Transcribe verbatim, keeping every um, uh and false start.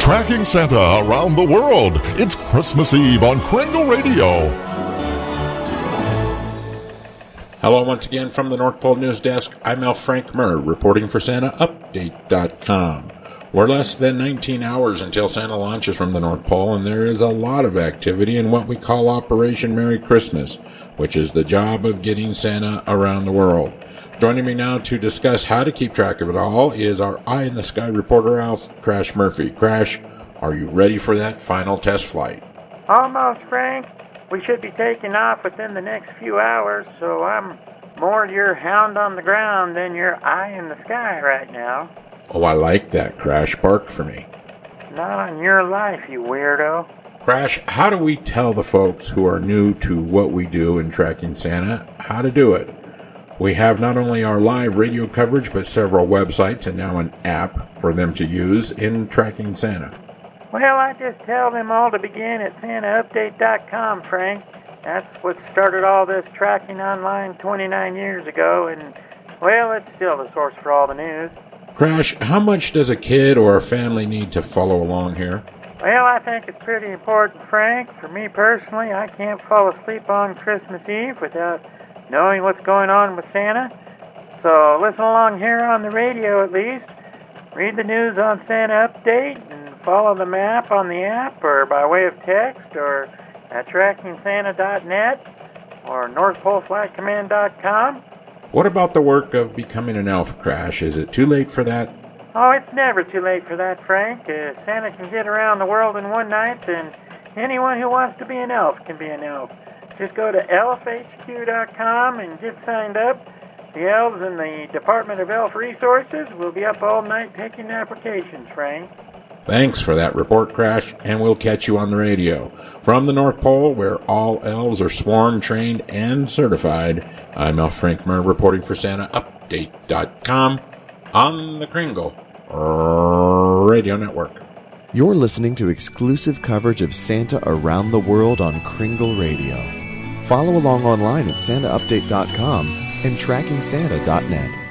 Tracking Santa around the world. It's Christmas Eve on Kringle Radio. Hello once again from the North Pole News Desk. I'm Al Frank Murr, reporting for Santa Update dot com. We're less than nineteen hours until Santa launches from the North Pole, and there is a lot of activity in what we call Operation Merry Christmas, which is the job of getting Santa around the world. Joining me now to discuss how to keep track of it all is our eye-in-the-sky reporter, Alf Crash Murphy. Crash, are you ready for that final test flight? Almost, Frank. We should be taking off within the next few hours, so I'm more your hound on the ground than your eye in the sky right now. Oh, I like that, Crash. Bark for me. Not on your life, you weirdo. Crash, how do we tell the folks who are new to what we do in tracking Santa how to do it? We have not only our live radio coverage, but several websites and now an app for them to use in tracking Santa. Well, I just tell them all to begin at Santa Update dot com, Frank. That's what started all this tracking online twenty-nine years ago, and, well, it's still the source for all the news. Crash, how much does a kid or a family need to follow along here? Well, I think it's pretty important, Frank. For me personally, I can't fall asleep on Christmas Eve without knowing what's going on with Santa. So listen along here on the radio at least. Read the news on Santa Update and follow the map on the app or by way of text or at tracking santa dot net or north pole flight command dot com. What about the work of becoming an elf, Crash? Is it too late for that? Oh, it's never too late for that, Frank. Uh, Santa can get around the world in one night, and anyone who wants to be an elf can be an elf. Just go to elf h q dot com and get signed up. The elves in the Department of Elf Resources will be up all night taking applications, Frank. Thanks for that report, Crash, and we'll catch you on the radio. From the North Pole, where all elves are sworn, trained, and certified, I'm Al Frank Murr reporting for Santa Update dot com on the Kringle Radio Network. You're listening to exclusive coverage of Santa around the world on Kringle Radio. Follow along online at Santa Update dot com and tracking santa dot net.